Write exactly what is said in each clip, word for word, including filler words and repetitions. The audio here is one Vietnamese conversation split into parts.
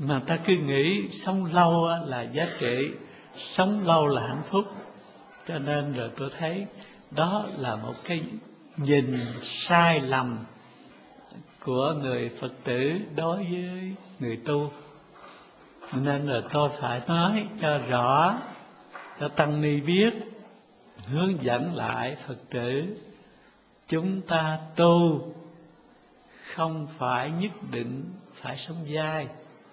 Mà ta cứ nghĩ sống lâu là giá trị, sống lâu là hạnh phúc. Cho nên rồi tôi thấy đó là một cái nhìn sai lầm của người Phật tử đối với người tu. Nên là tôi phải nói cho rõ, cho tăng ni biết, hướng dẫn lại Phật tử. Chúng ta tu không phải nhất định phải sống dai,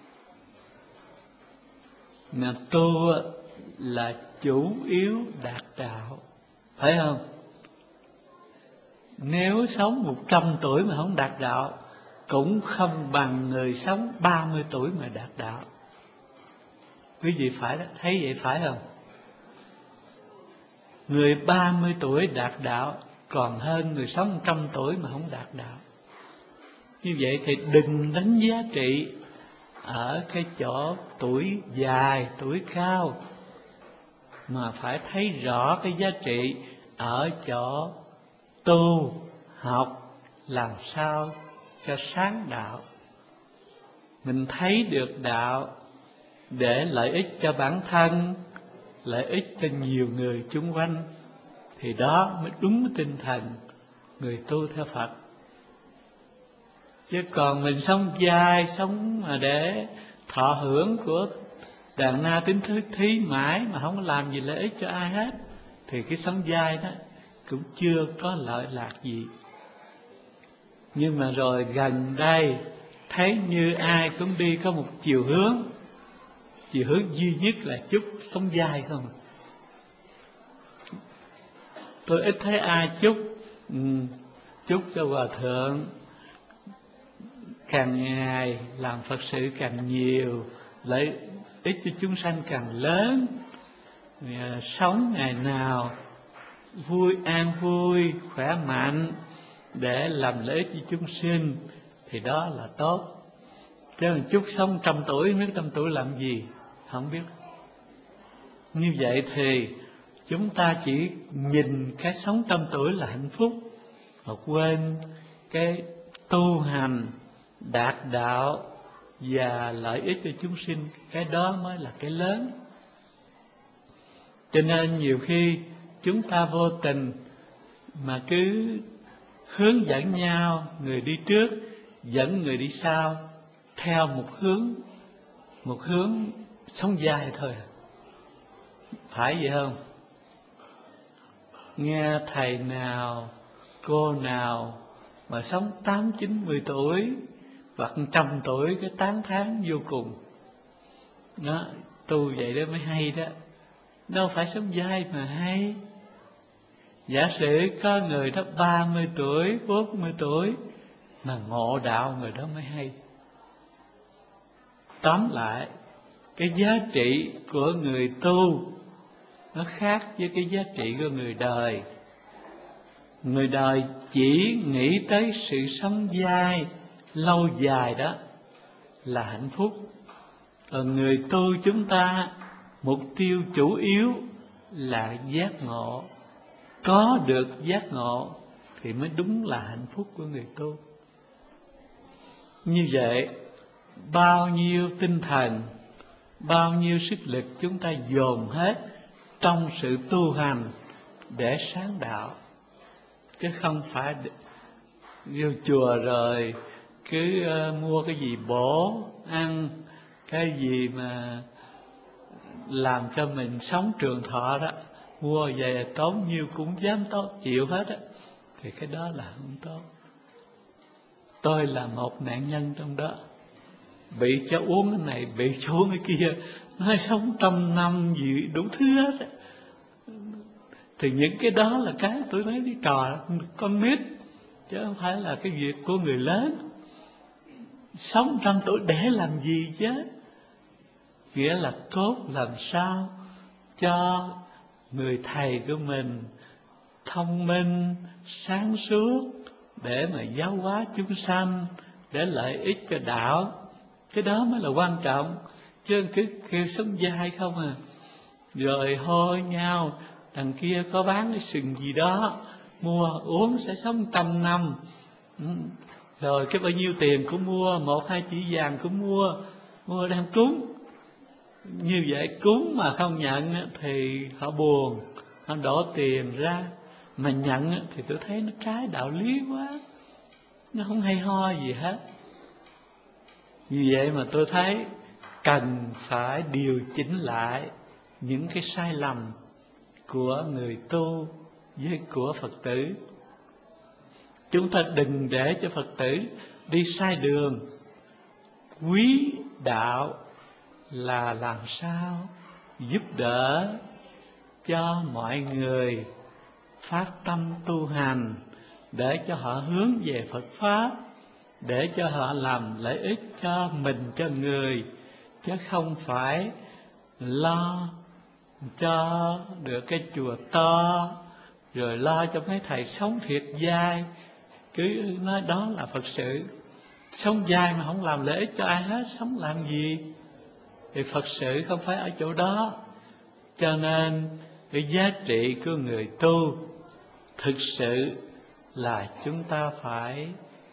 mà tu là chủ yếu đạt đạo, phải không? Nếu sống một trăm tuổi mà không đạt đạo, cũng không bằng người sống ba mươi tuổi mà đạt đạo. Quý vị phải thấy vậy phải không? Người ba mươi tuổi đạt đạo còn hơn người sống một trăm tuổi mà không đạt đạo. Như vậy thì đừng đánh giá trị ở cái chỗ tuổi dài, tuổi cao, mà phải thấy rõ cái giá trị ở chỗ tu, học làm sao cho sáng đạo. Mình thấy được đạo để lợi ích cho bản thân, lợi ích cho nhiều người chung quanh, thì đó mới đúng tinh thần người tu theo Phật. Chứ còn mình sống dai, sống mà để thọ hưởng của đàn na tín thứ thí mãi mà không có làm gì lợi ích cho ai hết, thì cái sống dai đó cũng chưa có lợi lạc gì. Nhưng mà rồi gần đây thấy như ai cũng đi có một chiều hướng, chiều hướng duy nhất là chúc sống dai không. Tôi ít thấy ai chúc ừ, chúc cho hòa thượng càng ngày làm Phật sự càng nhiều, lợi ích cho chúng sanh càng lớn, sống ngày nào vui an vui, khỏe mạnh để làm lợi ích cho chúng sinh, thì đó là tốt. Chứ mình chúc sống trăm tuổi, biết trăm tuổi làm gì, không biết. Như vậy thì chúng ta chỉ nhìn cái sống trăm tuổi là hạnh phúc, mà quên cái tu hành, đạt đạo và lợi ích cho chúng sinh. Cái đó mới là cái lớn. Cho nên nhiều khi chúng ta vô tình mà cứ hướng dẫn nhau, người đi trước dẫn người đi sau theo một hướng, một hướng sống dài thôi. Phải vậy không? Nghe thầy nào, cô nào mà sống tám, chín, mười tuổi hoặc trăm tuổi cái tán thán vô cùng. Đó, tu vậy đó mới hay đó. Đâu phải sống dai mà hay. Giả sử có người đó ba mươi tuổi, bốn mươi tuổi mà ngộ đạo, người đó mới hay. Tóm lại, cái giá trị của người tu nó khác với cái giá trị của người đời. Người đời chỉ nghĩ tới sự sống dai, lâu dài đó là hạnh phúc. Còn người tu chúng ta mục tiêu chủ yếu là giác ngộ. Có được giác ngộ thì mới đúng là hạnh phúc của người tu. Như vậy, bao nhiêu tinh thần, bao nhiêu sức lực chúng ta dồn hết trong sự tu hành để sáng đạo. Chứ không phải vô chùa rồi cứ uh, mua cái gì bổ ăn, cái gì mà làm cho mình sống trường thọ đó, mua về tốn nhiêu cũng dám tốt chịu hết á, thì cái đó là không tốt. Tôi là một nạn nhân trong đó, bị cho uống cái này, bị cho uống cái kia, nói sống trăm năm gì đủ thứ hết á. Thì những cái đó là cái tôi thấy cái trò con nít, chứ không phải là cái việc của người lớn. Sống trăm tuổi để làm gì chứ? Nghĩa là tốt làm sao cho người thầy của mình thông minh, sáng suốt để mà giáo hóa chúng sanh, để lợi ích cho đạo. Cái đó mới là quan trọng. Chứ cứ kêu sống dai không à. Rồi hô nhau, đằng kia có bán cái sừng gì đó, mua uống sẽ sống trăm năm. Rồi cái bao nhiêu tiền cũng mua, một hai chỉ vàng cũng mua. mua đem cúng. Như vậy cúng mà không nhận thì họ buồn, họ đổ tiền ra. Mà nhận thì tôi thấy nó trái đạo lý quá, nó không hay ho gì hết. Vì vậy mà tôi thấy cần phải điều chỉnh lại những cái sai lầm của người tu với của Phật tử. Chúng ta đừng để cho Phật tử đi sai đường. Quý đạo là làm sao giúp đỡ cho mọi người phát tâm tu hành, để cho họ hướng về Phật Pháp, để cho họ làm lợi ích cho mình, cho người, chứ không phải lo cho được cái chùa to, rồi lo cho mấy thầy sống thiệt dai. Cứ nói đó là Phật sự. Sống dai mà không làm lợi ích cho ai hết, sống làm gì? Thì Phật sự không phải ở chỗ đó. Cho nên cái giá trị của người tu thực sự là chúng ta phải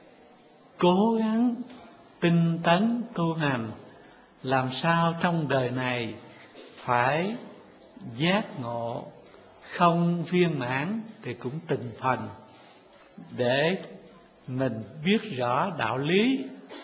cố gắng tinh tấn tu hành, làm sao trong đời này phải giác ngộ, không viên mãn thì cũng từng phần, để mình biết rõ đạo lý,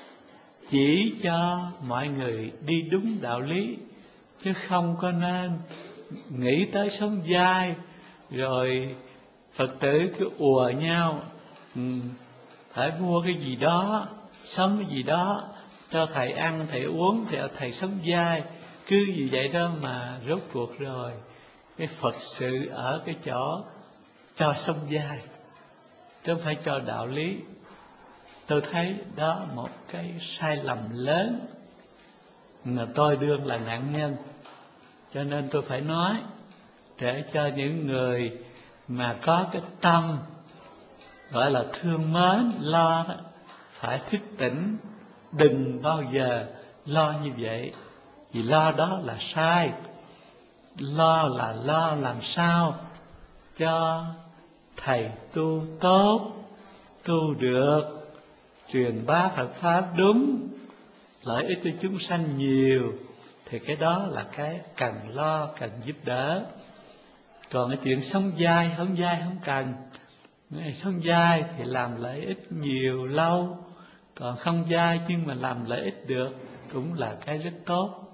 chỉ cho mọi người đi đúng đạo lý, chứ không có nên nghĩ tới sống dai rồi Phật tử cứ ùa nhau ừ, phải mua cái gì đó, sống cái gì đó cho thầy ăn, thầy uống, thì thầy sống dai. Cứ như vậy đó mà rốt cuộc rồi cái Phật sự ở cái chỗ cho sống dai, chứ không phải cho đạo lý. Tôi thấy đó một cái sai lầm lớn mà tôi đương là nạn nhân. Cho nên tôi phải nói để cho những người mà có cái tâm gọi là thương mến, lo đó, phải thức tỉnh, đừng bao giờ lo như vậy. Vì lo đó là sai. Lo là lo làm sao cho thầy tu tốt, tu được, truyền bá Phật Pháp đúng, lợi ích cho chúng sanh nhiều, thì cái đó là cái cần lo, cần giúp đỡ. Còn cái chuyện sống dai, không dai không cần. Sống dai thì làm lợi ích nhiều lâu, còn không dai nhưng mà làm lợi ích được cũng là cái rất tốt.